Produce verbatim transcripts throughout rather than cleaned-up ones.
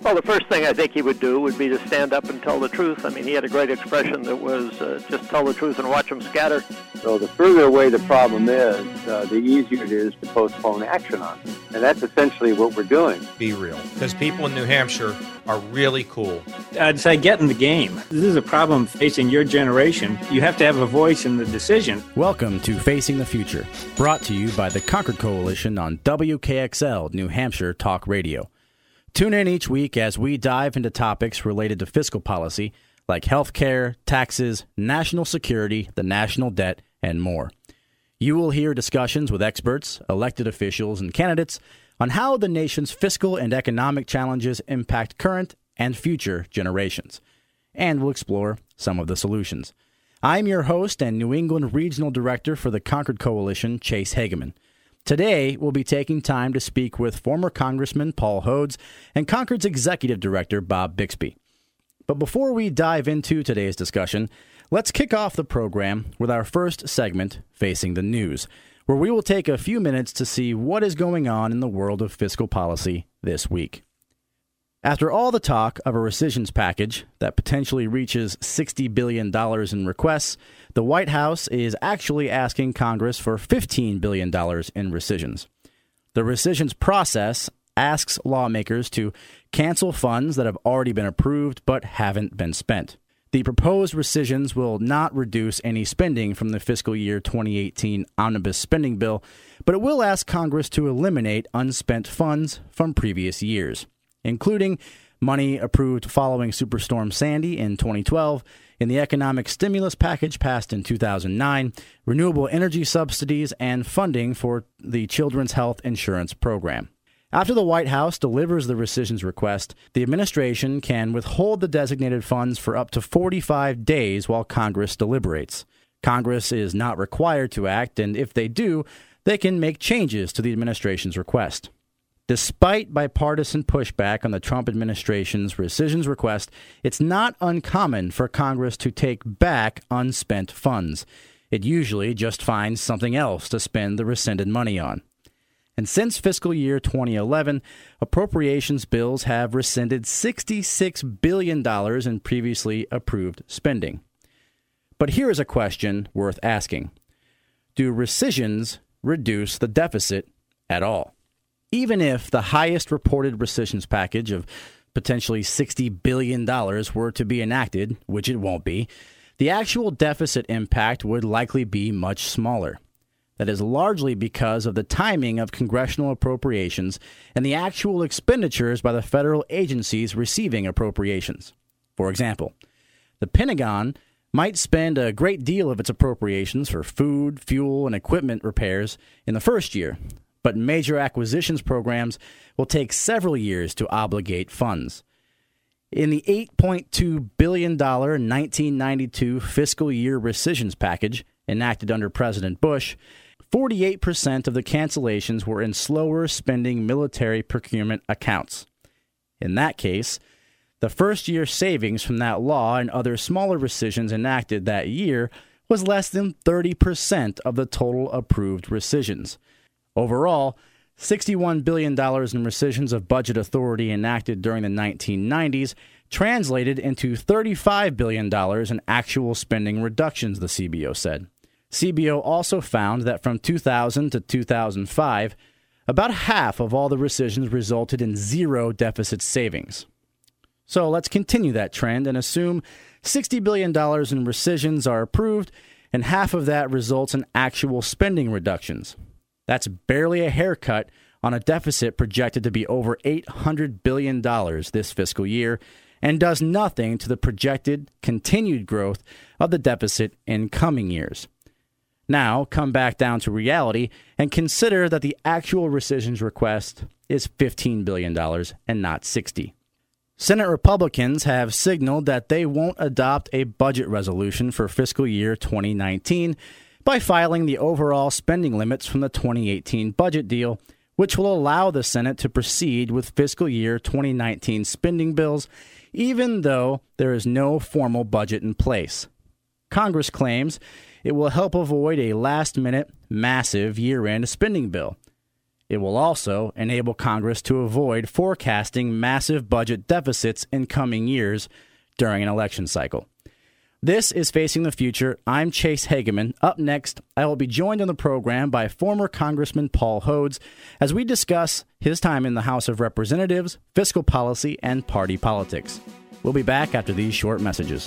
Well, the first thing I think he would do would be to stand up and tell the truth. I mean, he had a great expression that was uh, just tell the truth and watch them scatter. So the further away the problem is, uh, the easier it is to postpone action on it. And that's essentially what we're doing. Be real. Because people in New Hampshire are really cool. I'd say get in the game. This is a problem facing your generation. You have to have a voice in the decision. Welcome to Facing the Future, brought to you by the Concord Coalition on W K X L New Hampshire Talk Radio. Tune in each week as we dive into topics related to fiscal policy, like health care, taxes, national security, the national debt, and more. You will hear discussions with experts, elected officials, and candidates on how the nation's fiscal and economic challenges impact current and future generations. And we'll explore some of the solutions. I'm your host and New England Regional Director for the Concord Coalition, Chase Hageman. Today, we'll be taking time to speak with former Congressman Paul Hodes and Concord's Executive Director, Bob Bixby. But before we dive into today's discussion, let's kick off the program with our first segment, Facing the News, where we will take a few minutes to see what is going on in the world of fiscal policy this week. After all the talk of a rescissions package that potentially reaches sixty billion dollars in requests, the White House is actually asking Congress for fifteen billion dollars in rescissions. The rescissions process asks lawmakers to cancel funds that have already been approved but haven't been spent. The proposed rescissions will not reduce any spending from the fiscal year twenty eighteen omnibus spending bill, but it will ask Congress to eliminate unspent funds from previous years, including money approved following Superstorm Sandy in twenty twelve, in the economic stimulus package passed in two thousand nine, renewable energy subsidies, and funding for the Children's Health Insurance Program. After the White House delivers the rescissions request, the administration can withhold the designated funds for up to forty-five days while Congress deliberates. Congress is not required to act, and if they do, they can make changes to the administration's request. Despite bipartisan pushback on the Trump administration's rescissions request, it's not uncommon for Congress to take back unspent funds. It usually just finds something else to spend the rescinded money on. And since fiscal year twenty eleven, appropriations bills have rescinded sixty-six billion dollars in previously approved spending. But here is a question worth asking. Do rescissions reduce the deficit at all? Even if the highest reported rescissions package of potentially sixty billion dollars were to be enacted, which it won't be, the actual deficit impact would likely be much smaller. That is largely because of the timing of congressional appropriations and the actual expenditures by the federal agencies receiving appropriations. For example, the Pentagon might spend a great deal of its appropriations for food, fuel, and equipment repairs in the first year, but major acquisitions programs will take several years to obligate funds. In the eight point two billion dollars nineteen ninety-two fiscal year rescissions package enacted under President Bush, forty-eight percent of the cancellations were in slower spending military procurement accounts. In that case, the first year savings from that law and other smaller rescissions enacted that year was less than thirty percent of the total approved rescissions. Overall, sixty-one billion dollars in rescissions of budget authority enacted during the nineteen nineties translated into thirty-five billion dollars in actual spending reductions, the C B O said. C B O also found that from two thousand to two thousand five, about half of all the rescissions resulted in zero deficit savings. So let's continue that trend and assume sixty billion dollars in rescissions are approved, and half of that results in actual spending reductions. That's barely a haircut on a deficit projected to be over eight hundred billion dollars this fiscal year, and does nothing to the projected continued growth of the deficit in coming years. Now, come back down to reality and consider that the actual rescissions request is fifteen billion dollars and not sixty. Senate Republicans have signaled that they won't adopt a budget resolution for fiscal year twenty nineteen by filing the overall spending limits from the twenty eighteen budget deal, which will allow the Senate to proceed with fiscal year twenty nineteen spending bills, even though there is no formal budget in place. Congress claims it will help avoid a last-minute, massive year-end spending bill. It will also enable Congress to avoid forecasting massive budget deficits in coming years during an election cycle. This is Facing the Future. I'm Chase Hageman. Up next, I will be joined on the program by former Congressman Paul Hodes as we discuss his time in the House of Representatives, fiscal policy, and party politics. We'll be back after these short messages.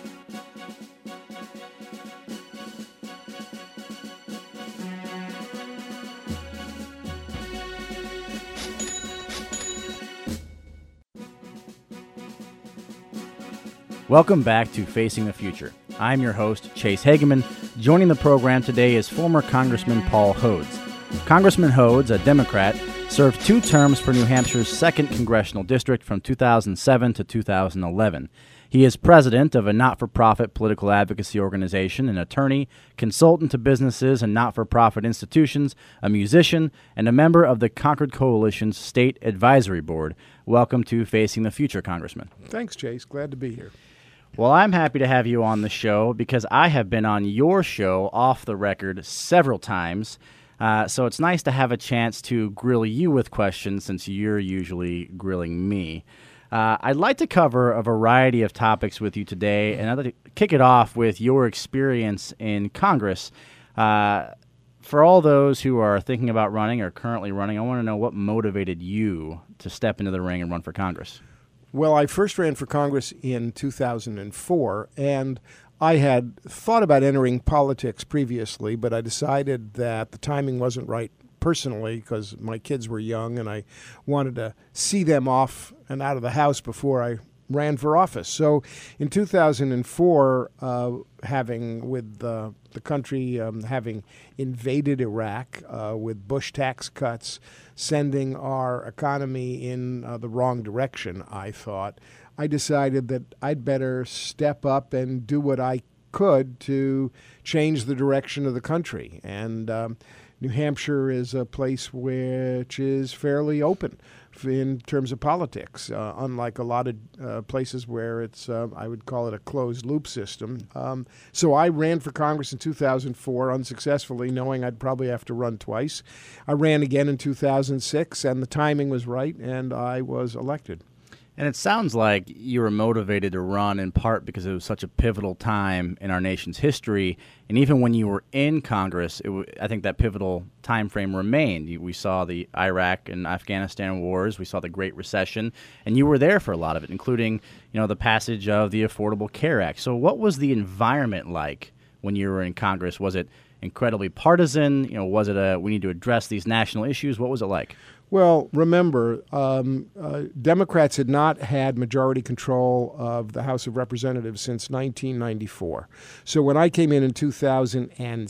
Welcome back to Facing the Future. I'm your host, Chase Hageman. Joining the program today is former Congressman Paul Hodes. Congressman Hodes, a Democrat, served two terms for New Hampshire's second Congressional District from two thousand seven to two thousand eleven. He is president of a not-for-profit political advocacy organization, an attorney, consultant to businesses and not-for-profit institutions, a musician, and a member of the Concord Coalition's State Advisory Board. Welcome to Facing the Future, Congressman. Thanks, Chase. Glad to be here. Well, I'm happy to have you on the show because I have been on your show off the record several times. Uh, so it's nice to have a chance to grill you with questions since you're usually grilling me. Uh, I'd like to cover a variety of topics with you today, and I'd like to kick it off with your experience in Congress. Uh, for all those who are thinking about running or currently running, I want to know what motivated you to step into the ring and run for Congress. Well, I first ran for Congress in two thousand four, and I had thought about entering politics previously, but I decided that the timing wasn't right personally because my kids were young and I wanted to see them off and out of the house before I ran for office. So in two thousand four, uh, having with uh, the country um, having invaded Iraq uh, with Bush tax cuts, sending our economy in uh, the wrong direction, I thought, I decided that I'd better step up and do what I could to change the direction of the country. And um, New Hampshire is a place which is fairly open in terms of politics, uh, unlike a lot of uh, places where it's, uh, I would call it a closed loop system. Um, so I ran for Congress in two thousand four unsuccessfully, knowing I'd probably have to run twice. I ran again in two thousand six, and the timing was right, and I was elected. And it sounds like you were motivated to run in part because it was such a pivotal time in our nation's history. And even when you were in Congress, it w- I think that pivotal time frame remained. We saw the Iraq and Afghanistan wars. We saw the Great Recession. And you were there for a lot of it, including, you know, the passage of the Affordable Care Act. So what was the environment like when you were in Congress? Was it incredibly partisan? You know, was it a we need to address these national issues? What was it like? Well, remember, um, uh, Democrats had not had majority control of the House of Representatives since nineteen ninety-four. So when I came in in two thousand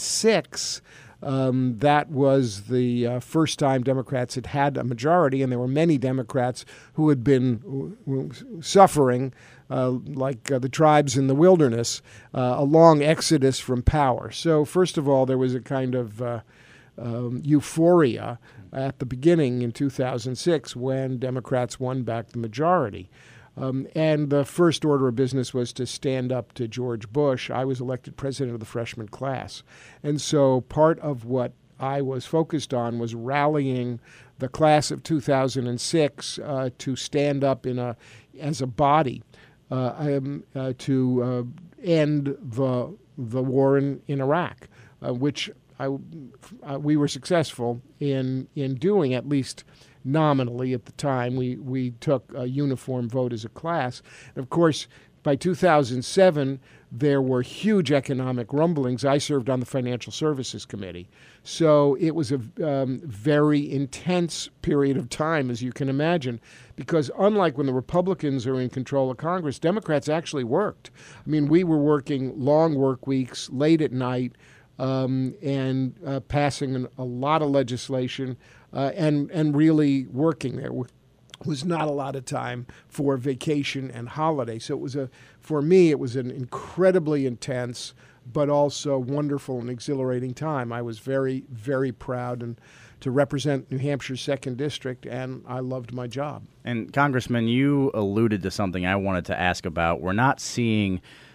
six, um, that was the uh, first time Democrats had had a majority, and there were many Democrats who had been uh, suffering, uh, like uh, the tribes in the wilderness, uh, a long exodus from power. So first of all, there was a kind of uh, um, euphoria at the beginning in two thousand six when Democrats won back the majority. Um, and the first order of business was to stand up to George Bush. I was elected president of the freshman class. And so part of what I was focused on was rallying the class of two thousand six uh, to stand up in a as a body uh, um, uh, to uh, end the, the war in, in Iraq, uh, which I, uh, we were successful in in doing, at least nominally at the time. We we took a uniform vote as a class. And of course, by two thousand seven, there were huge economic rumblings. I served on the Financial Services Committee. So it was a um, very intense period of time, as you can imagine, because unlike when the Republicans are in control of Congress, Democrats actually worked. I mean, we were working long work weeks, late at night, Um, and uh, passing an, a lot of legislation uh, and and really working. There was not a lot of time for vacation and holiday. So it was a for me it was an incredibly intense but also wonderful and exhilarating time. I was very very proud and to represent New Hampshire's second district, and I loved my job. And Congressman, you alluded to something I wanted to ask about. We're not seeing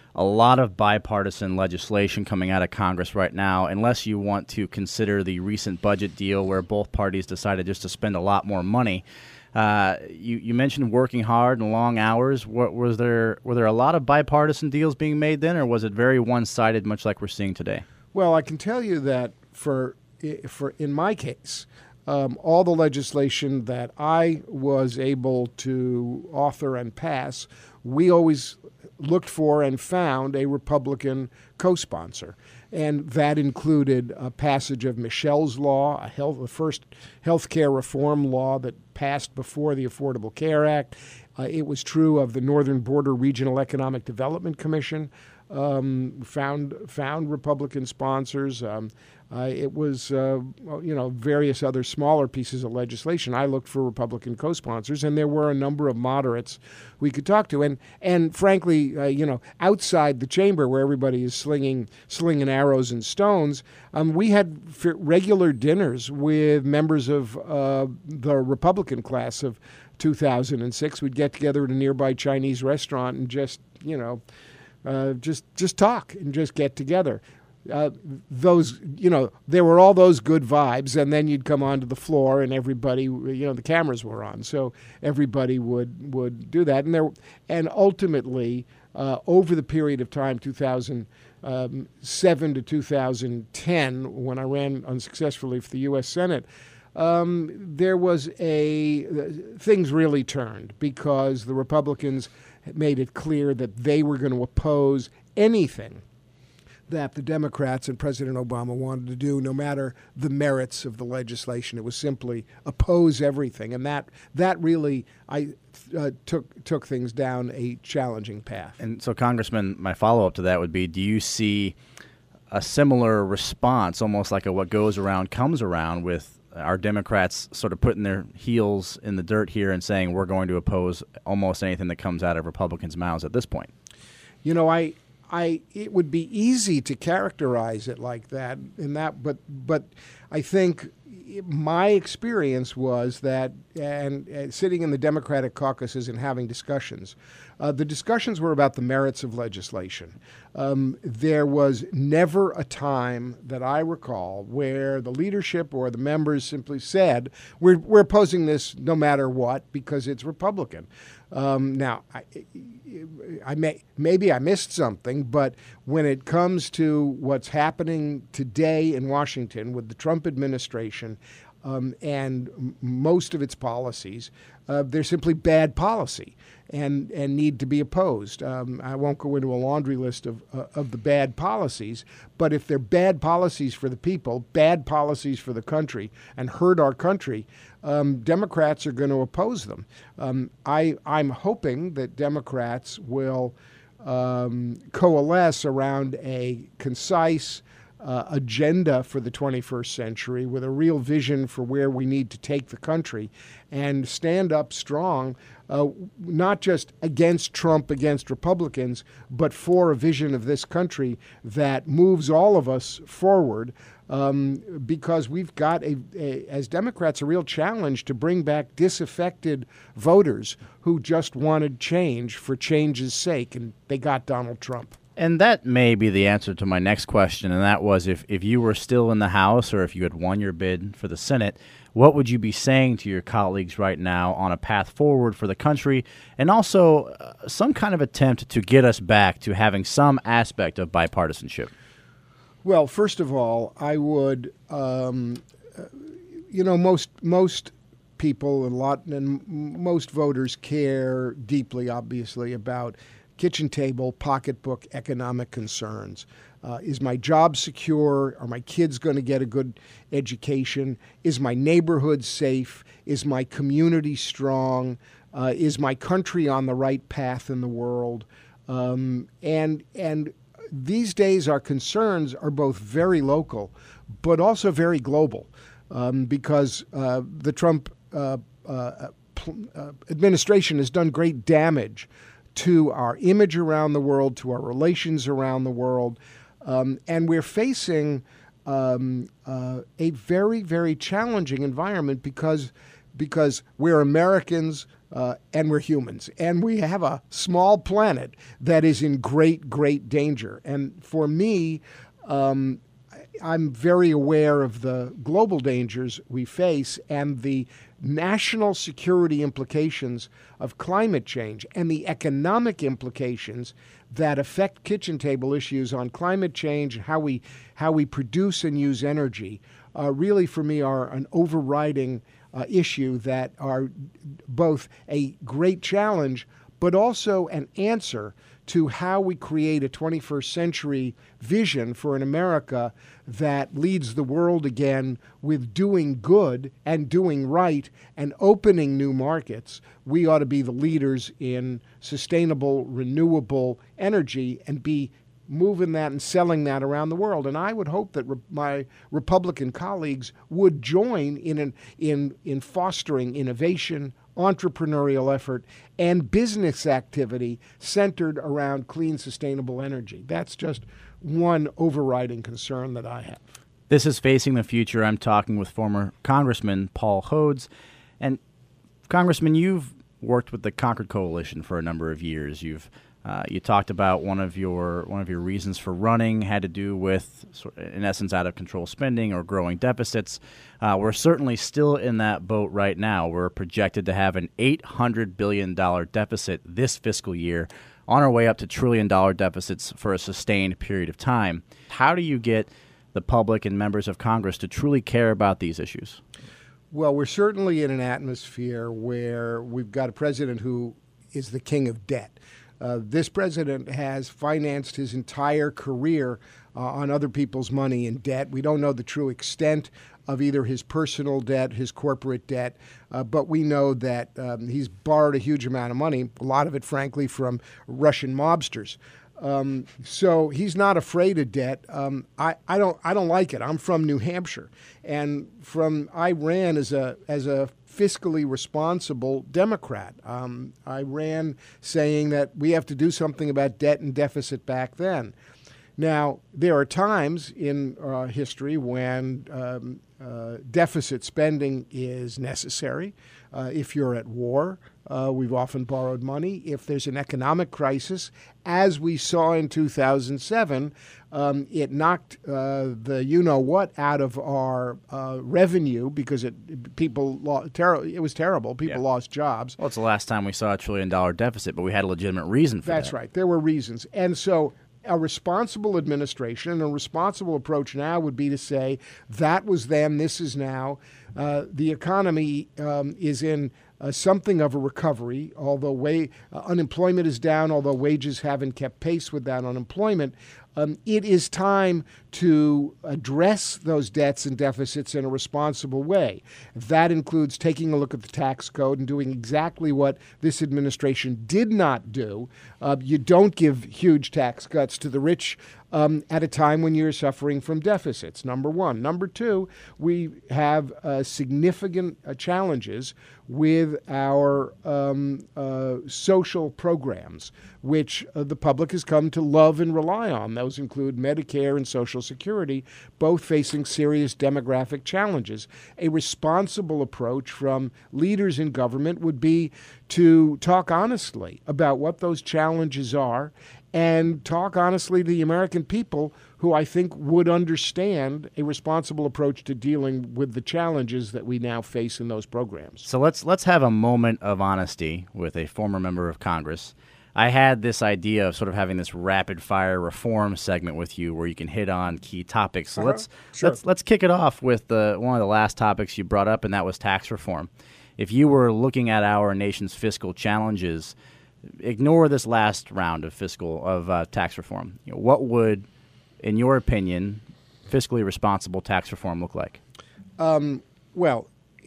a lot of bipartisan legislation coming out of Congress right now, unless you want to consider the recent budget deal where both parties decided just to spend a lot more money. Uh, you, you mentioned working hard and long hours. What, was there were there a lot of bipartisan deals being made then, or was it very one-sided, much like we're seeing today? Well, I can tell you that for for in my case, um, all the legislation that I was able to author and pass, we always looked for and found a Republican co-sponsor. And that included a passage of Michelle's Law, a health, the first health care reform law that passed before the Affordable Care Act. Uh, it was true of the Northern Border Regional Economic Development Commission, um, found found Republican sponsors. Um, uh, it was, uh, you know, various other smaller pieces of legislation. I looked for Republican co-sponsors, and there were a number of moderates we could talk to. And and frankly, uh, you know, outside the chamber where everybody is slinging slinging arrows and stones, um, we had f- regular dinners with members of uh, the Republican class of two thousand six. We'd get together at a nearby Chinese restaurant and just, you know, uh, just just talk and just get together. Uh, those, you know, there were all those good vibes, and then you'd come onto the floor, and everybody, you know, the cameras were on, so everybody would would do that, and there, and ultimately, uh, over the period of time, two thousand seven to two thousand ten, when I ran unsuccessfully for the U S Senate. Um, there was a things really turned because the Republicans made it clear that they were going to oppose anything that the Democrats and President Obama wanted to do, no matter the merits of the legislation. It was simply oppose everything, and that that really I uh, took took things down a challenging path. And so, Congressman, my follow-up to that would be: do you see a similar response, almost like a what goes around comes around, with our Democrats sort of putting their heels in the dirt here and saying we're going to oppose almost anything that comes out of Republicans' mouths at this point? You know, I. I it would be easy to characterize it like that, in that, but but I think my experience was that, and uh, sitting in the Democratic caucuses and having discussions, uh, the discussions were about the merits of legislation. Um, there was never a time that I recall where the leadership or the members simply said, "We're we're opposing this no matter what because it's Republican." Um, now, I, I may maybe I missed something, but when it comes to what's happening today in Washington with the Trump administration um, and m- most of its policies, uh, they're simply bad policy and and need to be opposed. Um, I won't go into a laundry list of uh, of the bad policies, but if they're bad policies for the people, bad policies for the country, and hurt our country, um, Democrats are going to oppose them. Um, I I'm hoping that Democrats will um, coalesce around a concise Uh, agenda for the twenty-first century with a real vision for where we need to take the country and stand up strong, uh, not just against Trump, against Republicans, but for a vision of this country that moves all of us forward, um, because we've got, a, a, as Democrats, a real challenge to bring back disaffected voters who just wanted change for change's sake, and they got Donald Trump. And that may be the answer to my next question, and that was if, if you were still in the House or if you had won your bid for the Senate, what would you be saying to your colleagues right now on a path forward for the country and also uh, some kind of attempt to get us back to having some aspect of bipartisanship? Well, first of all, I would, um, you know, most most people, a lot, and most voters care deeply, obviously, about kitchen table, pocketbook, economic concerns. Uh, is my job secure? Are my kids going to get a good education? Is my neighborhood safe? Is my community strong? Uh, is my country on the right path in the world? Um, and and these days our concerns are both very local, but also very global, um, because uh, the Trump uh, uh, pl- uh, administration has done great damage to our image around the world, to our relations around the world. Um, and we're facing um, uh, a very, very challenging environment because, because we're Americans. Uh, and we're humans. And we have a small planet that is in great, great danger. And for me, um, I'm very aware of the global dangers we face and the national security implications of climate change and the economic implications that affect kitchen table issues on climate change and how we, how we produce and use energy, uh, really for me are an overriding Uh, issue that are both a great challenge, but also an answer to how we create a twenty-first century vision for an America that leads the world again with doing good and doing right and opening new markets. We ought to be the leaders in sustainable, renewable energy and be moving that and selling that around the world. And I would hope that re- my Republican colleagues would join in an, in in fostering innovation, entrepreneurial effort, and business activity centered around clean, sustainable energy. That's just one overriding concern that I have. This is Facing the Future. I'm talking with former Congressman Paul Hodes. And Congressman, you've worked with the Concord Coalition for a number of years. You've Uh, you talked about one of your one of your reasons for running had to do with, in essence, out of control spending or growing deficits. Uh, we're certainly still in that boat right now. We're projected to have an eight hundred billion dollars deficit this fiscal year, on our way up to trillion dollar deficits for a sustained period of time. How do you get the public and members of Congress to truly care about these issues? Well, we're certainly in an atmosphere where we've got a president who is the king of debt. Uh, this president has financed his entire career uh, on other people's money in debt. We don't know the true extent of either his personal debt, his corporate debt, uh, but we know that um, he's borrowed a huge amount of money, a lot of it, frankly, from Russian mobsters. Um, so he's not afraid of debt. Um, I, I don't I don't like it. I'm from New Hampshire, and from I ran as a as a fiscally responsible Democrat. Um, I ran saying that we have to do something about debt and deficit back then. Now, there are times in uh, history when um, uh, deficit spending is necessary. Uh, if you're at war, uh, we've often borrowed money. If there's an economic crisis, as we saw in two thousand seven, um, it knocked uh, the you-know-what out of our uh, revenue because it people lo- ter- it was terrible. People Yeah. lost jobs. Well, it's the last time we saw a trillion-dollar deficit, but we had a legitimate reason for That's that. right. There were reasons. And so a responsible administration and a responsible approach now would be to say that was then, this is now. Uh, the economy um, is in uh, something of a recovery, although wa- uh, unemployment is down, although wages haven't kept pace with that unemployment. Um, it is time to address those debts and deficits in a responsible way. That includes taking a look at the tax code and doing exactly what this administration did not do. Uh, you don't give huge tax cuts to the rich um, at a time when you're suffering from deficits, number one. Number two, we have uh, significant uh, challenges with our um, uh, social programs, which uh, the public has come to love and rely on. Those include Medicare and Social Security, both facing serious demographic challenges. A responsible approach from leaders in government would be to talk honestly about what those challenges are and talk honestly to the American people, who I think would understand a responsible approach to dealing with the challenges that we now face in those programs. So let's let's have a moment of honesty with a former member of Congress. I had this idea of sort of having this rapid-fire reform segment with you, where you can hit on key topics. So Uh-huh. let's Sure. let's let's kick it off with the one of the last topics you brought up, and that was tax reform. If you were looking at our nation's fiscal challenges, ignore this last round of fiscal of uh, tax reform. You know, what would, in your opinion, fiscally responsible tax reform look like? Um, well,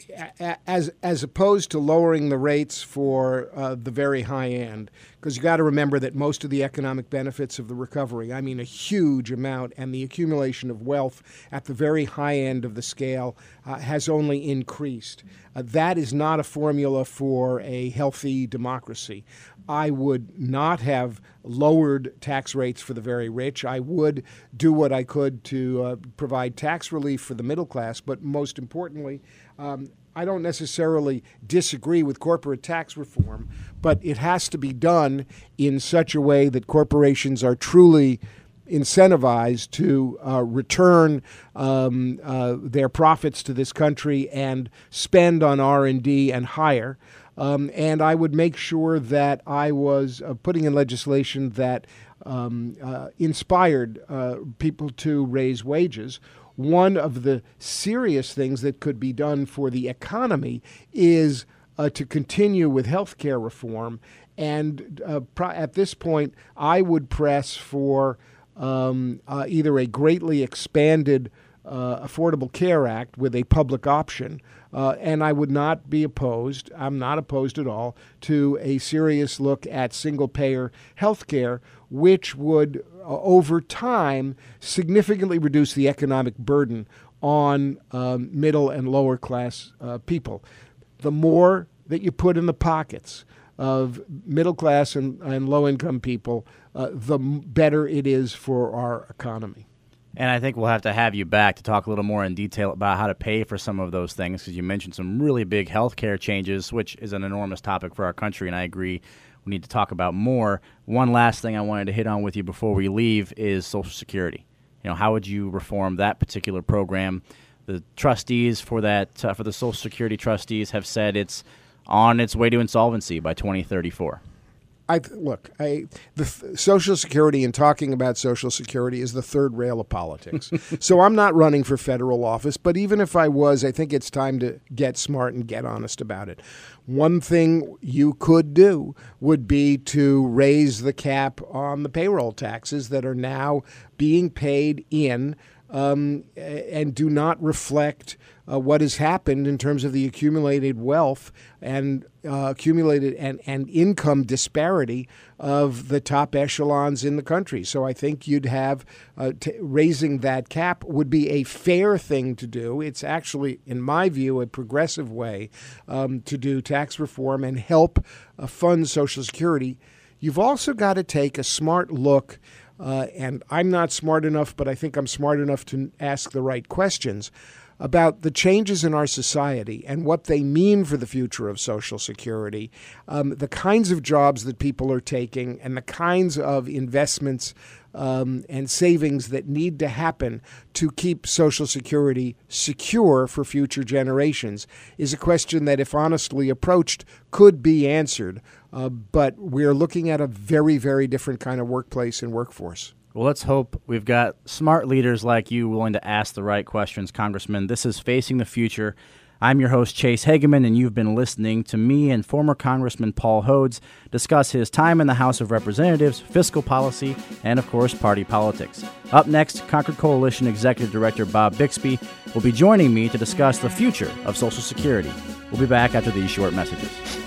a- as as opposed to lowering the rates for uh, the very high end, because you got to remember that most of the economic benefits of the recovery, I mean a huge amount, and the accumulation of wealth at the very high end of the scale uh, has only increased. Uh, that is not a formula for a healthy democracy. I would not have lowered tax rates for the very rich. I would do what I could to uh, provide tax relief for the middle class, but most importantly, um, I don't necessarily disagree with corporate tax reform, but it has to be done in such a way that corporations are truly incentivized to uh, return um, uh, their profits to this country and spend on R and D and hire. Um, and I would make sure that I was uh, putting in legislation that um, uh, inspired uh, people to raise wages. One of the serious things that could be done for the economy is uh, to continue with health care reform. And uh, pro- at this point, I would press for Um, uh, either a greatly expanded uh, Affordable Care Act with a public option, uh, and I would not be opposed, I'm not opposed at all, to a serious look at single-payer health care, which would, uh, over time, significantly reduce the economic burden on um, middle and lower-class uh, people. The more that you put in the pockets of middle-class and, and low-income people, uh, the better it is for our economy. And I think we'll have to have you back to talk a little more in detail about how to pay for some of those things, because you mentioned some really big healthcare changes, which is an enormous topic for our country, and I agree we need to talk about more. One last thing I wanted to hit on with you before we leave is Social Security. You know, how would you reform that particular program? The trustees for that, uh, for the Social Security trustees have said it's on its way to insolvency by twenty thirty-four. I look, I, the Social Security and talking about Social Security is the third rail of politics. So I'm not running for federal office, but even if I was, I think it's time to get smart and get honest about it. One thing you could do would be to raise the cap on the payroll taxes that are now being paid in um, and do not reflect Uh, what has happened in terms of the accumulated wealth and uh, accumulated and, and income disparity of the top echelons in the country. So I think you'd have uh, t- raising that cap would be a fair thing to do. It's actually, in my view, a progressive way um, to do tax reform and help uh, fund Social Security. You've also got to take a smart look, uh, and I'm not smart enough, but I think I'm smart enough to ask the right questions about the changes in our society and what they mean for the future of Social Security, um, the kinds of jobs that people are taking and the kinds of investments um, and savings that need to happen to keep Social Security secure for future generations is a question that, if honestly approached, could be answered. Uh, but we're looking at a very, very different kind of workplace and workforce. Well, let's hope we've got smart leaders like you willing to ask the right questions, Congressman. This is Facing the Future. I'm your host, Chase Hageman, and you've been listening to me and former Congressman Paul Hodes discuss his time in the House of Representatives, fiscal policy, and, of course, party politics. Up next, Concord Coalition Executive Director Bob Bixby will be joining me to discuss the future of Social Security. We'll be back after these short messages.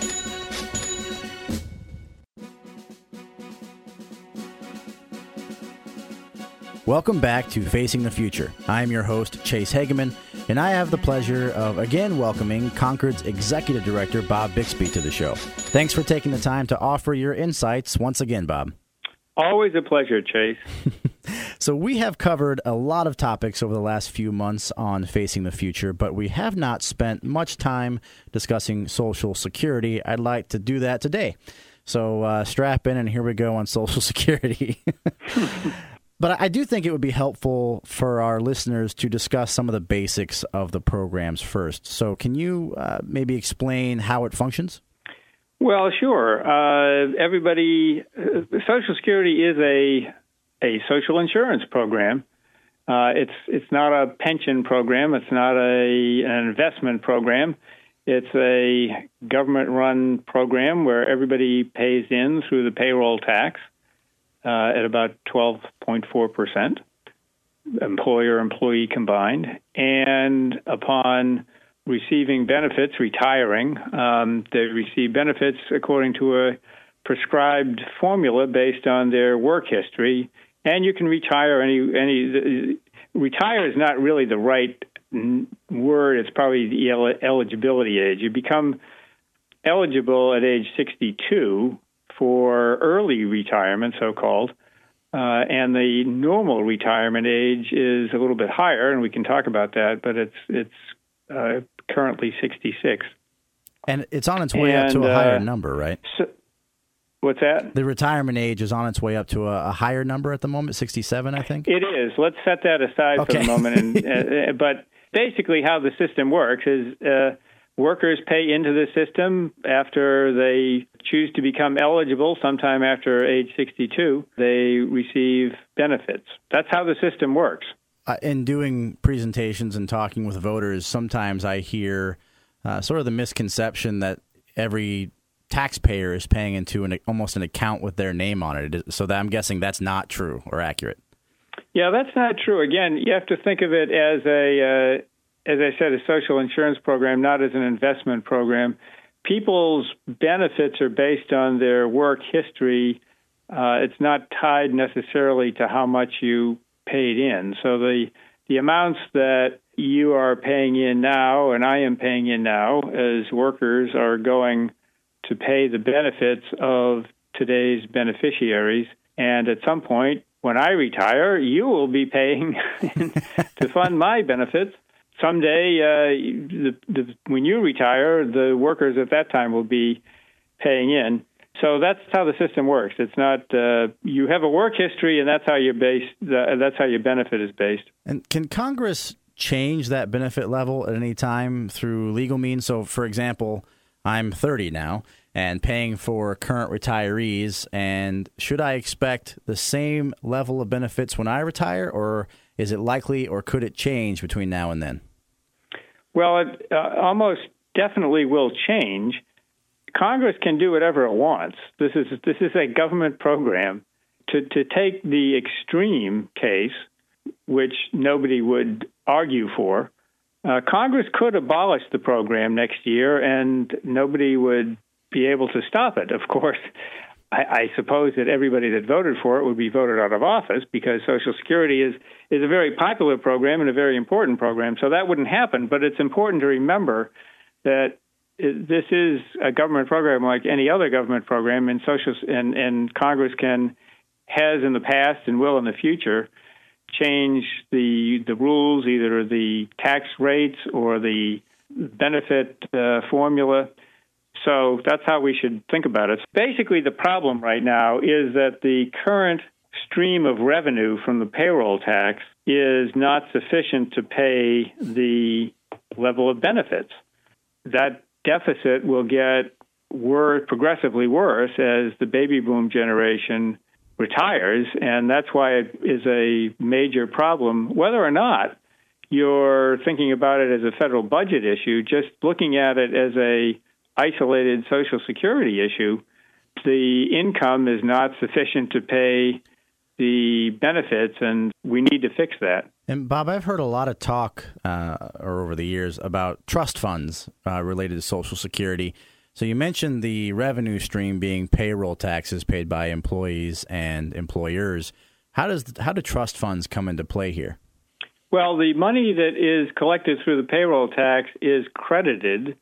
Welcome back to Facing the Future. I'm your host, Chase Hageman, and I have the pleasure of again welcoming Concord's Executive Director, Bob Bixby, to the show. Thanks for taking the time to offer your insights once again, Bob. Always a pleasure, Chase. So we have covered a lot of topics over the last few months on Facing the Future, but we have not spent much time discussing Social Security. I'd like to do that today. So uh, strap in, and here we go on Social Security. But I do think it would be helpful for our listeners to discuss some of the basics of the programs first. So can you uh, maybe explain how it functions? Well, sure. Uh, everybody, uh, Social Security is a a social insurance program. Uh, it's it's not a pension program. It's not a an investment program. It's a government-run program where everybody pays in through the payroll tax. Uh, at about twelve point four percent, employer-employee combined. And upon receiving benefits, retiring, um, they receive benefits according to a prescribed formula based on their work history. And you can retire any, any retire is not really the right word. It's probably the el- eligibility age. You become eligible at age sixty-two for early retirement, so-called, uh, and the normal retirement age is a little bit higher, and we can talk about that, but it's it's uh, currently sixty-six. And it's on its way and, up to a uh, higher number, right? So, what's that? The retirement age is on its way up to a, a higher number at the moment, sixty-seven, I think? It is. Let's set that aside okay. for the moment. And, uh, but basically how the system works is uh, workers pay into the system after they choose to become eligible sometime after age sixty-two. They receive benefits. That's how the system works. Uh, in doing presentations and talking with voters, sometimes I hear uh, sort of the misconception that every taxpayer is paying into an, almost an account with their name on it. So that I'm guessing that's not true or accurate. Yeah, that's not true. Again, you have to think of it as a, uh, as I said, a social insurance program, not as an investment program. People's benefits are based on their work history. Uh, it's not tied necessarily to how much you paid in. So the the amounts that you are paying in now and I am paying in now as workers are going to pay the benefits of today's beneficiaries. And at some point, when I retire, you will be paying to fund my benefits. Someday, uh, the, the, when you retire, the workers at that time will be paying in. So that's how the system works. It's not uh, you have a work history, and that's how your base. Uh, that's how your benefit is based. And can Congress change that benefit level at any time through legal means? So, for example, I'm thirty now and paying for current retirees, and should I expect the same level of benefits when I retire, or is it likely, or could it change between now and then? Well, it uh, almost definitely will change. Congress can do whatever it wants. This is this is a government program. To to take the extreme case, which nobody would argue for, uh, Congress could abolish the program next year, and nobody would be able to stop it. Of course, I, I suppose that everybody that voted for it would be voted out of office because Social Security is is a very popular program and a very important program. So that wouldn't happen. But it's important to remember that this is a government program like any other government program, and social and, and Congress can has in the past and will in the future change the the rules, either the tax rates or the benefit uh, formula. So that's how we should think about it. Basically, the problem right now is that the current stream of revenue from the payroll tax is not sufficient to pay the level of benefits. That deficit will get worse, progressively worse as the baby boom generation retires, and that's why it is a major problem. Whether or not you're thinking about it as a federal budget issue, just looking at it as a isolated Social Security issue, the income is not sufficient to pay the benefits, and we need to fix that. And Bob, I've heard a lot of talk uh, or over the years about trust funds uh, related to Social Security. So you mentioned the revenue stream being payroll taxes paid by employees and employers. How does how do trust funds come into play here? Well, the money that is collected through the payroll tax is credited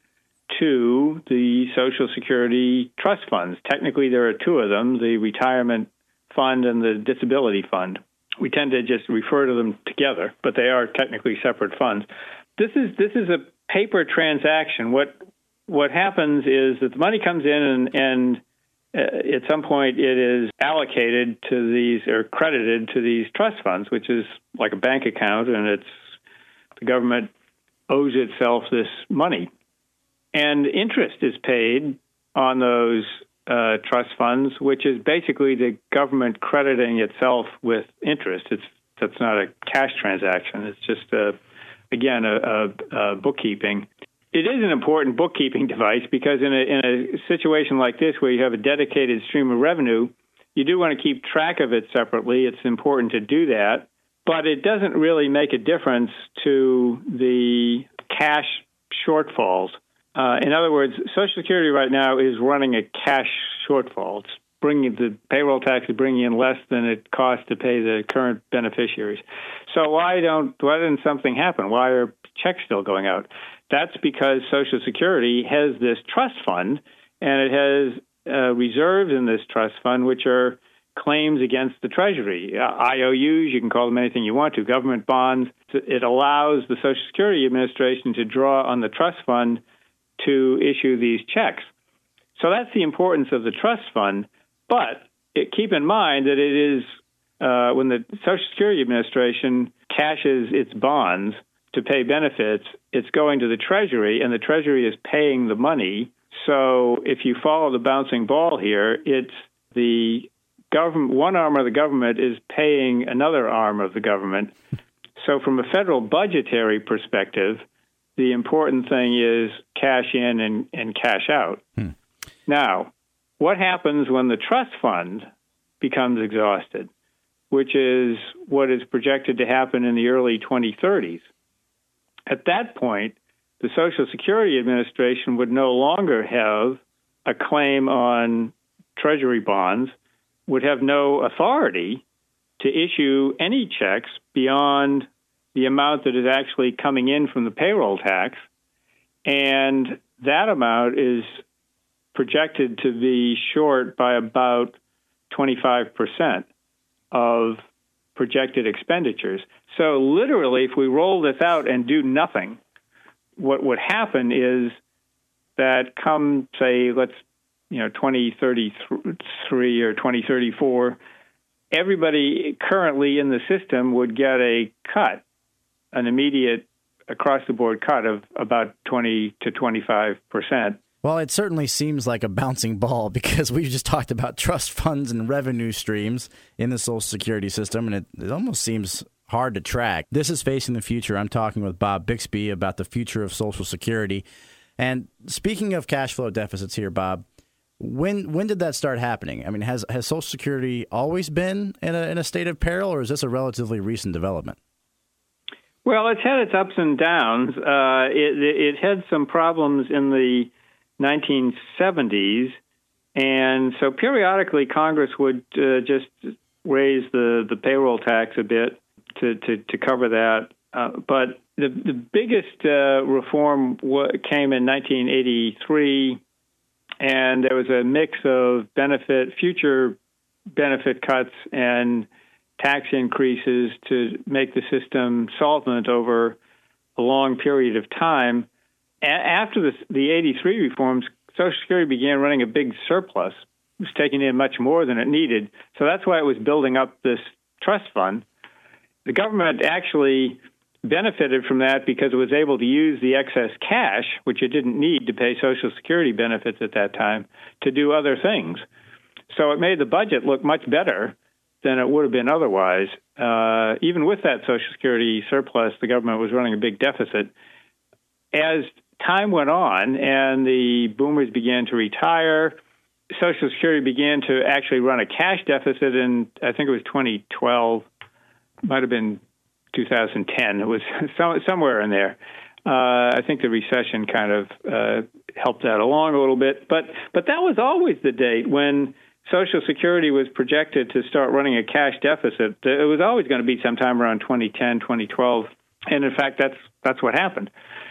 to the Social Security trust funds. Technically, there are two of them, the retirement fund and the disability fund. We tend to just refer to them together, but they are technically separate funds. This is this is a paper transaction. What what happens is that the money comes in and, and uh, at some point it is allocated to these or credited to these trust funds, which is like a bank account, and it's the government owes itself this money. And interest is paid on those uh, trust funds, which is basically the government crediting itself with interest. It's that's not a cash transaction. It's just, a, again, a, a, a bookkeeping. It is an important bookkeeping device because in a, in a situation like this where you have a dedicated stream of revenue, you do want to keep track of it separately. It's important to do that. But it doesn't really make a difference to the cash shortfalls. Uh, in other words, Social Security right now is running a cash shortfall. It's bringing the payroll tax is bringing in less than it costs to pay the current beneficiaries. So why don't why didn't something happen? Why are checks still going out? That's because Social Security has this trust fund, and it has uh, reserves in this trust fund which are claims against the Treasury. Uh, I O Us, you can call them anything you want to, government bonds. It allows the Social Security Administration to draw on the trust fund to issue these checks. So that's the importance of the trust fund. But it, keep in mind that it is uh, when the Social Security Administration cashes its bonds to pay benefits, it's going to the Treasury, and the Treasury is paying the money. So if you follow the bouncing ball here, it's the government, one arm of the government is paying another arm of the government. So from a federal budgetary perspective, the important thing is cash in and, and cash out. Hmm. Now, what happens when the trust fund becomes exhausted, which is what is projected to happen in the early twenty thirties? At that point, the Social Security Administration would no longer have a claim on Treasury bonds, would have no authority to issue any checks beyond the amount that is actually coming in from the payroll tax. And that amount is projected to be short by about twenty-five percent of projected expenditures. So literally, if we roll this out and do nothing, what would happen is that come, say, let's, you know, twenty thirty-three or twenty thirty-four, everybody currently in the system would get a cut, an immediate across-the-board cut of about twenty to twenty-five percent. Well, it certainly seems like a bouncing ball because we've just talked about trust funds and revenue streams in the Social Security system, and it, it almost seems hard to track. This is Facing the Future. I'm talking with Bob Bixby about the future of Social Security. And speaking of cash flow deficits here, Bob, when when did that start happening? I mean, has has Social Security always been in a, in a state of peril, or is this a relatively recent development? Well, it's had its ups and downs. Uh, it, it had some problems in the nineteen seventies, and so periodically Congress would uh, just raise the, the payroll tax a bit to, to, to cover that. Uh, but the, the biggest uh, reform w- came in nineteen eighty-three, and there was a mix of benefit, future benefit cuts and tax increases to make the system solvent over a long period of time. After the, the eighty-three reforms, Social Security began running a big surplus. It was taking in much more than it needed. So that's why it was building up this trust fund. The government actually benefited from that because it was able to use the excess cash, which it didn't need to pay Social Security benefits at that time, to do other things. So it made the budget look much better than it would have been otherwise. Uh, even with that Social Security surplus, the government was running a big deficit. As time went on and the boomers began to retire, Social Security began to actually run a cash deficit in, I think it was twenty twelve, might have been two thousand ten. It was some, somewhere in there. Uh, I think the recession kind of uh, helped that along a little bit. But, but that was always the date when Social Security was projected to start running a cash deficit. It was always going to be sometime around twenty ten, twenty twelve. And in fact, that's that's what happened.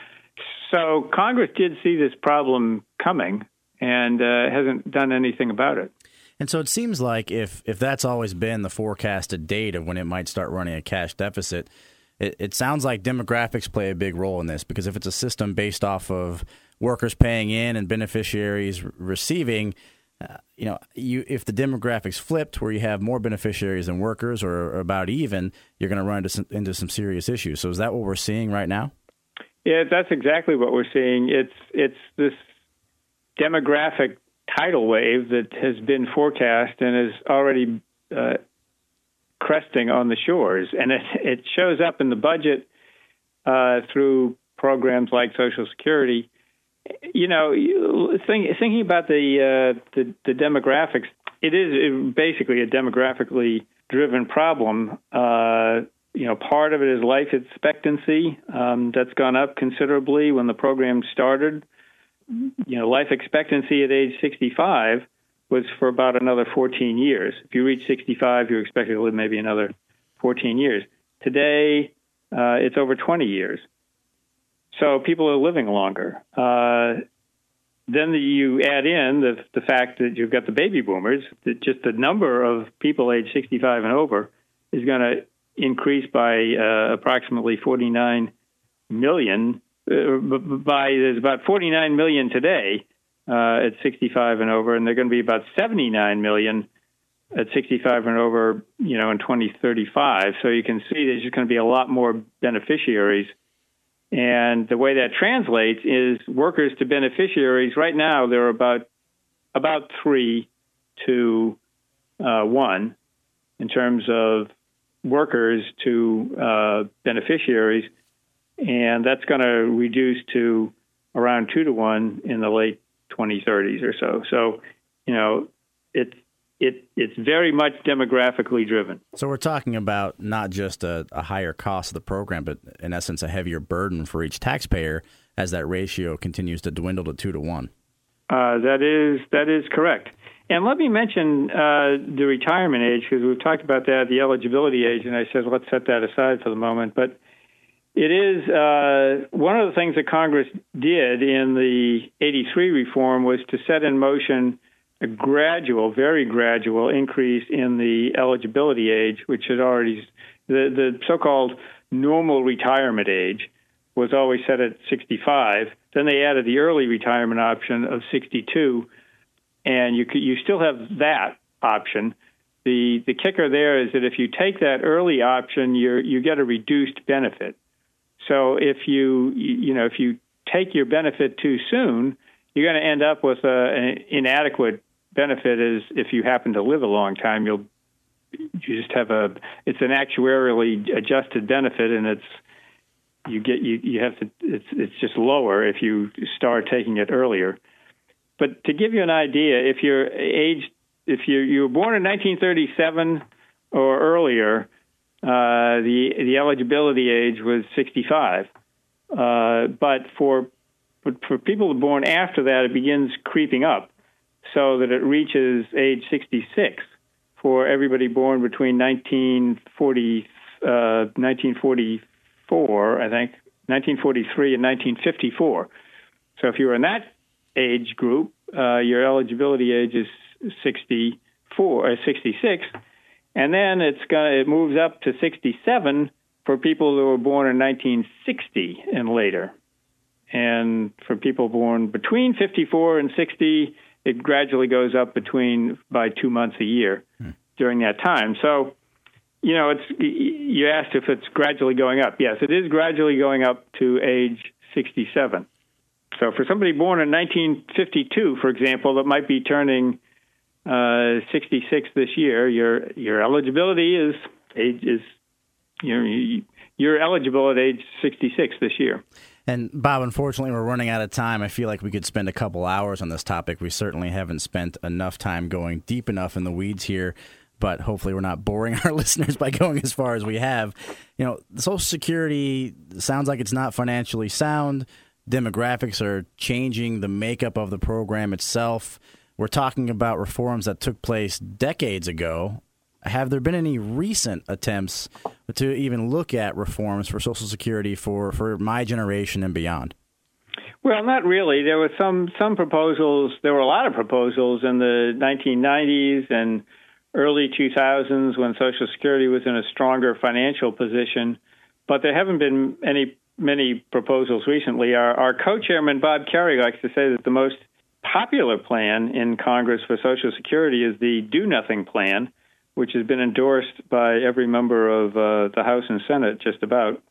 So Congress did see this problem coming and uh, hasn't done anything about it. And so it seems like if, if that's always been the forecasted date of when it might start running a cash deficit, it, it sounds like demographics play a big role in this, because if it's a system based off of workers paying in and beneficiaries receiving, uh, you know, you if the demographics flipped where you have more beneficiaries than workers or, or about even, you're going to run into some, into some serious issues. So is that what we're seeing right now? Yeah, that's exactly what we're seeing. It's it's this demographic tidal wave that has been forecast and is already uh, cresting on the shores. And it, it shows up in the budget uh, through programs like Social Security. You know, think, thinking about the, uh, the the demographics, it is basically a demographically driven problem. Uh You know, part of it is life expectancy. Um, that's gone up considerably when the program started. You know, life expectancy at age sixty-five was for about another fourteen years. If you reach sixty-five, you're expected to live maybe another fourteen years. Today, uh, it's over twenty years. So people are living longer. Uh, then the, you add in the the fact that you've got the baby boomers, that just the number of people age sixty-five and over is going to increase by uh, approximately forty-nine million. Uh, by there's about forty-nine million today uh, at sixty-five and over, and they're going to be about seventy-nine million at sixty-five and over, you know, in twenty thirty-five. So you can see there's just going to be a lot more beneficiaries. And the way that translates is workers to beneficiaries. Right now, there are about about three to uh, one in terms of workers to uh, beneficiaries, and that's going to reduce to around two to one in the late twenty thirties or so. So, you know, it's It, it's very much demographically driven. So we're talking about not just a, a higher cost of the program, but in essence a heavier burden for each taxpayer as that ratio continues to dwindle to two to one. Uh, that is that is correct. And let me mention uh, the retirement age, because we've talked about that, the eligibility age, and I said let's set that aside for the moment. But it is uh, one of the things that Congress did in the eighty-three reform was to set in motion a gradual, very gradual increase in the eligibility age, which had already, the, the so-called normal retirement age was always set at sixty-five. Then they added the early retirement option of sixty-two, and you could, you still have that option. The the kicker there is that if you take that early option, you you get a reduced benefit. So if you you know if you take your benefit too soon, you're going to end up with a, an inadequate benefit. Is if you happen to live a long time, you'll you just have a it's an actuarially adjusted benefit, and it's you get you you have to it's it's just lower if you start taking it earlier. But to give you an idea, if you're aged if you you were born in nineteen thirty-seven or earlier, uh, the the eligibility age was sixty-five. Uh, but for but for people born after that, it begins creeping up, so that it reaches age sixty-six for everybody born between nineteen forty, uh, nineteen forty-four, I think, nineteen forty-three and nineteen fifty-four. So if you were in that age group, uh, your eligibility age is sixty-four, or sixty-six, and then it's gonna it moves up to sixty-seven for people who were born in nineteen sixty and later. And for people born between fifty-four and sixty, it gradually goes up between by two months a year hmm. during that time. So, you know, it's you asked if it's gradually going up. Yes, it is gradually going up to age sixty-seven. So for somebody born in nineteen fifty-two, for example, that might be turning uh, sixty-six this year, your your eligibility is age is you're you're eligible at age sixty-six this year. And, Bob, unfortunately, we're running out of time. I feel like we could spend a couple hours on this topic. We certainly haven't spent enough time going deep enough in the weeds here, but hopefully we're not boring our listeners by going as far as we have. You know, Social Security sounds like it's not financially sound. Demographics are changing the makeup of the program itself. We're talking about reforms that took place decades ago. Have there been any recent attempts to even look at reforms for Social Security for, for my generation and beyond? Well, not really. There were some some proposals. There were a lot of proposals in the nineteen nineties and early two thousands when Social Security was in a stronger financial position, but there haven't been any many proposals recently. Our, our co-chairman, Bob Kerrey, likes to say that the most popular plan in Congress for Social Security is the Do-Nothing Plan, which has been endorsed by every member of uh, the House and Senate, just about.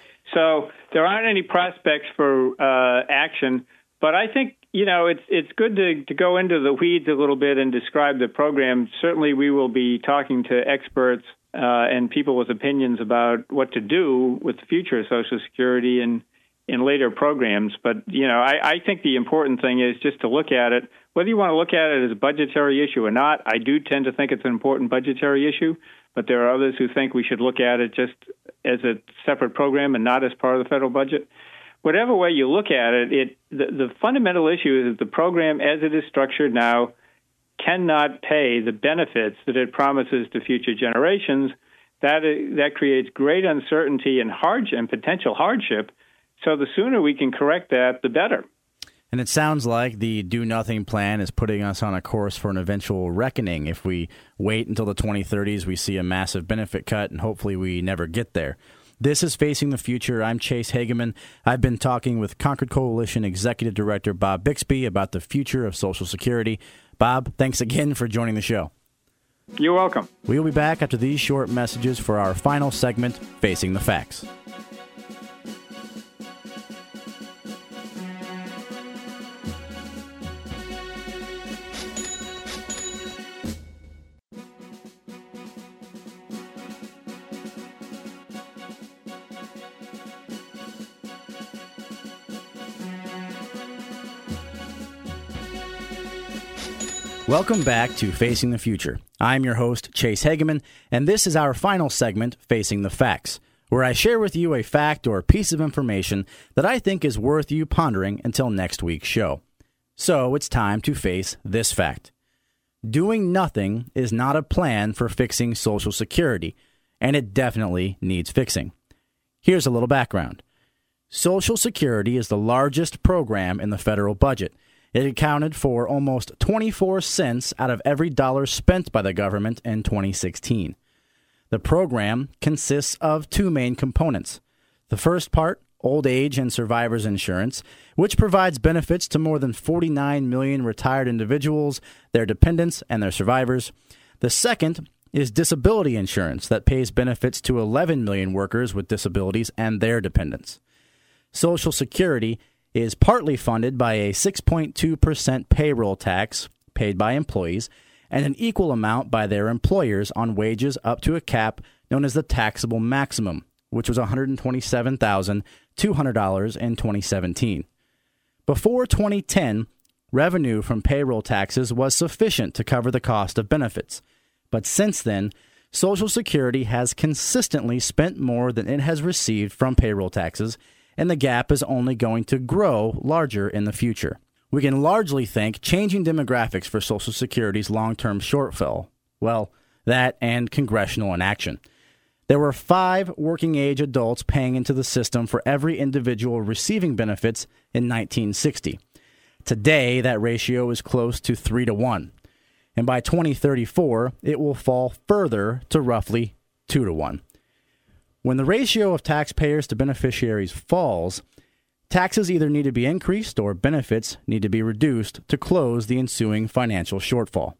So there aren't any prospects for uh, action, but I think, you know, it's it's good to, to go into the weeds a little bit and describe the program. Certainly we will be talking to experts uh, and people with opinions about what to do with the future of Social Security in, in later programs. But, you know, I, I think the important thing is just to look at it. Whether you want to look at it as a budgetary issue or not, I do tend to think it's an important budgetary issue, but there are others who think we should look at it just as a separate program and not as part of the federal budget. Whatever way you look at it, it the, the fundamental issue is that the program as it is structured now cannot pay the benefits that it promises to future generations. That that creates great uncertainty and hardship and potential hardship. So the sooner we can correct that, the better. And it sounds like the do-nothing plan is putting us on a course for an eventual reckoning. If we wait until the twenty thirties, we see a massive benefit cut, and hopefully we never get there. This is Facing the Future. I'm Chase Hageman. I've been talking with Concord Coalition Executive Director Bob Bixby about the future of Social Security. Bob, thanks again for joining the show. You're welcome. We'll be back after these short messages for our final segment, Facing the Facts. Welcome back to Facing the Future. I'm your host, Chase Hageman, and this is our final segment, Facing the Facts, where I share with you a fact or piece of information that I think is worth you pondering until next week's show. So it's time to face this fact. Doing nothing is not a plan for fixing Social Security, and it definitely needs fixing. Here's a little background. Social Security is the largest program in the federal budget. It accounted for almost twenty-four cents out of every dollar spent by the government in twenty sixteen. The program consists of two main components. The first part, old age and survivors insurance, which provides benefits to more than forty-nine million retired individuals, their dependents, and their survivors. The second is disability insurance that pays benefits to eleven million workers with disabilities and their dependents. Social Security is partly funded by a six point two percent payroll tax paid by employees and an equal amount by their employers on wages up to a cap known as the taxable maximum, which was one hundred twenty-seven thousand two hundred dollars in twenty seventeen. Before twenty ten, revenue from payroll taxes was sufficient to cover the cost of benefits. But since then, Social Security has consistently spent more than it has received from payroll taxes, and the gap is only going to grow larger in the future. We can largely thank changing demographics for Social Security's long-term shortfall. Well, that and congressional inaction. There were five working-age adults paying into the system for every individual receiving benefits in nineteen sixty. Today, that ratio is close to three to one. And by twenty thirty-four, it will fall further to roughly two to one. When the ratio of taxpayers to beneficiaries falls, taxes either need to be increased or benefits need to be reduced to close the ensuing financial shortfall.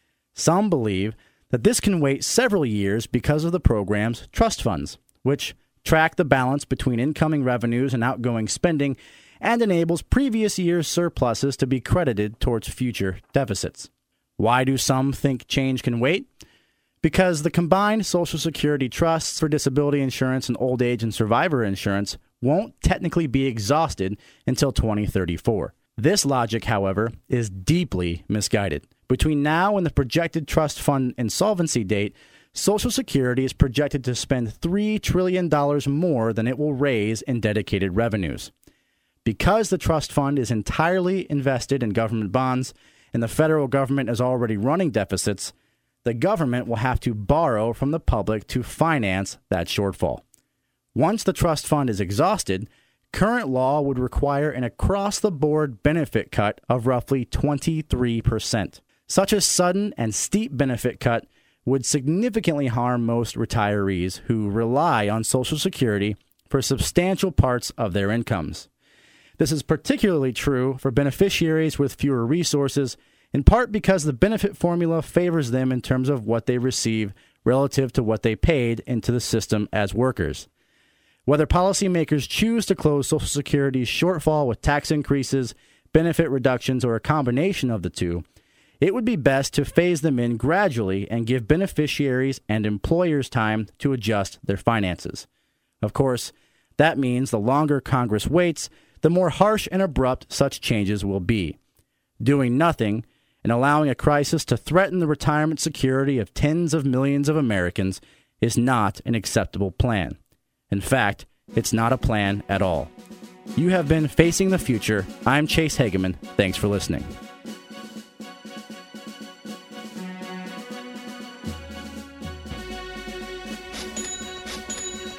Some believe that this can wait several years because of the program's trust funds, which track the balance between incoming revenues and outgoing spending and enables previous year's surpluses to be credited towards future deficits. Why do some think change can wait? Because the combined Social Security trusts for disability insurance and old age and survivor insurance won't technically be exhausted until twenty thirty-four. This logic, however, is deeply misguided. Between now and the projected trust fund insolvency date, Social Security is projected to spend three trillion dollars more than it will raise in dedicated revenues. Because the trust fund is entirely invested in government bonds and the federal government is already running deficits, the government will have to borrow from the public to finance that shortfall. Once the trust fund is exhausted, current law would require an across-the-board benefit cut of roughly twenty-three percent. Such a sudden and steep benefit cut would significantly harm most retirees who rely on Social Security for substantial parts of their incomes. This is particularly true for beneficiaries with fewer resources, in part because the benefit formula favors them in terms of what they receive relative to what they paid into the system as workers. Whether policymakers choose to close Social Security's shortfall with tax increases, benefit reductions, or a combination of the two, it would be best to phase them in gradually and give beneficiaries and employers time to adjust their finances. Of course, that means the longer Congress waits, the more harsh and abrupt such changes will be. Doing nothing and allowing a crisis to threaten the retirement security of tens of millions of Americans is not an acceptable plan. In fact, it's not a plan at all. You have been Facing the Future. I'm Chase Hageman. Thanks for listening.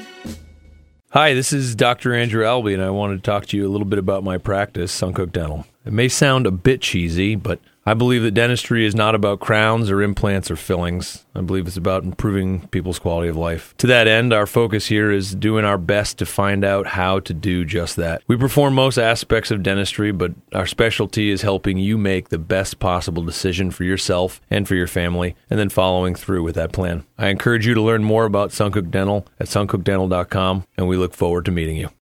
Hi, this is Doctor Andrew Albee, and I wanted to talk to you a little bit about my practice, Suncook Dental. It may sound a bit cheesy, but I believe that dentistry is not about crowns or implants or fillings. I believe it's about improving people's quality of life. To that end, our focus here is doing our best to find out how to do just that. We perform most aspects of dentistry, but our specialty is helping you make the best possible decision for yourself and for your family, and then following through with that plan. I encourage you to learn more about Suncook Dental at suncook dental dot com, and we look forward to meeting you.